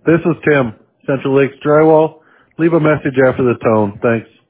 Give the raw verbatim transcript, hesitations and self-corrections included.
This is Tim, Central Lakes Drywall. Leave a message after the tone. Thanks.